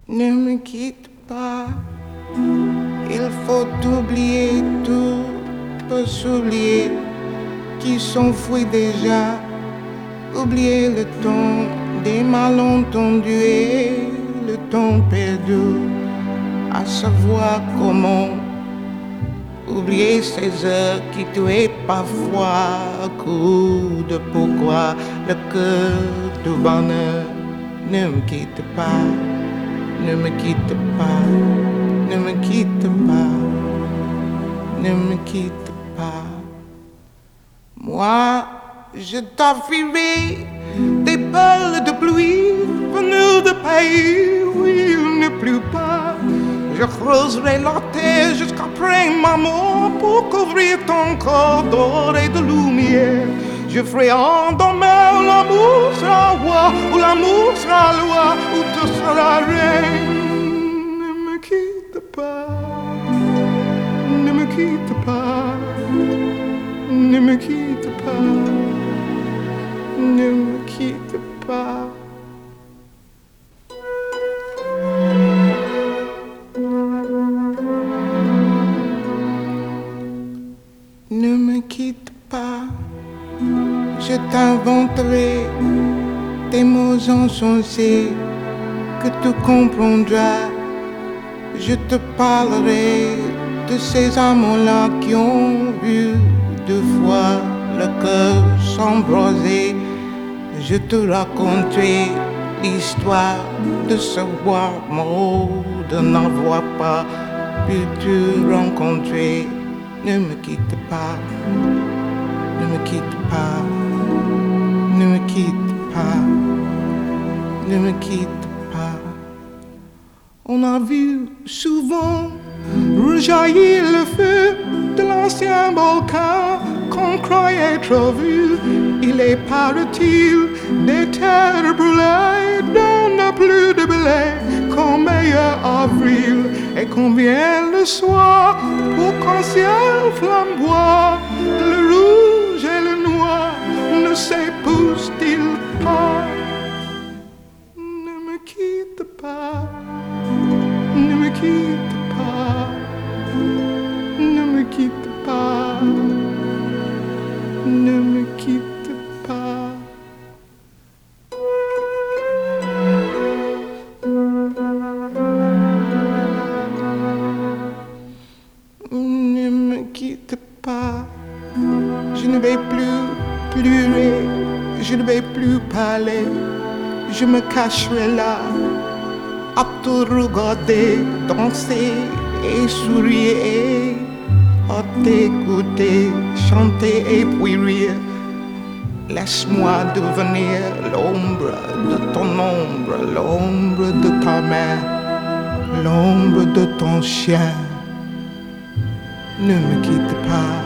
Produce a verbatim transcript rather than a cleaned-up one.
Ne me quitte pas, il faut oublier tout, peut s'oublier, qui s'enfuit déjà, oublier le temps des malentendus et le temps perdu, à savoir comment oublier ces heures qui tuaient parfois, coup de pourquoi le cœur du bonheur. Ne me quitte pas, ne me quitte pas, ne me quitte pas, ne me quitte pas. Moi, je t'offrirai des perles de pluie venues de pays où il ne pleut pas. Je creuserai la terre jusqu'après ma mort pour couvrir ton corps d'or et de lumière. Je ferai en demain l'amour sera roi, ou l'amour sera loi, ou tu seras reine. Ne me quitte pas, ne me quitte pas, ne me quitte pas, ne me quitte pas. Ne me quitte pas, je t'inventerai des mots insensés que tu comprendras. Je te parlerai de ces amants-là qui ont vu deux fois le cœur s'embraser. Je te raconterai l'histoire de ce roi mort, de n'avoir pas pu te rencontrer. Ne me quitte pas, ne me quitte pas, ne me quitte pas, ne me quitte pas. On a vu souvent rejaillir le feu de l'ancien volcan qu'on croyait trop vu. Il est paraît-il des terres brûlées dont n'a plus de blé qu'en meilleur avril, et qu'on vient le soir pour qu'un ciel flamboie, le rouge et le noir ne s'épousent-ils pas? Ne me quitte pas, ne me quitte pas, ne me quitte pas, ne me quitte pas. Ne me quitte pas, je ne vais plus pleurer, je ne vais plus parler, je me cacherai là, à te regarder, danser et sourire, à t'écouter, chanter et puis rire. Laisse-moi devenir l'ombre de ton ombre, l'ombre de ta main, l'ombre de ton chien. Ne me quitte pas.